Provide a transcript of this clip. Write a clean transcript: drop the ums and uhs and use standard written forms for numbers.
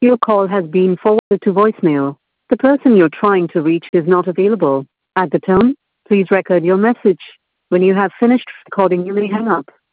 Your call has been forwarded to voicemail. The person you're trying to reach is not available. At the tone, please record your message. When you have finished recording, you may hang up.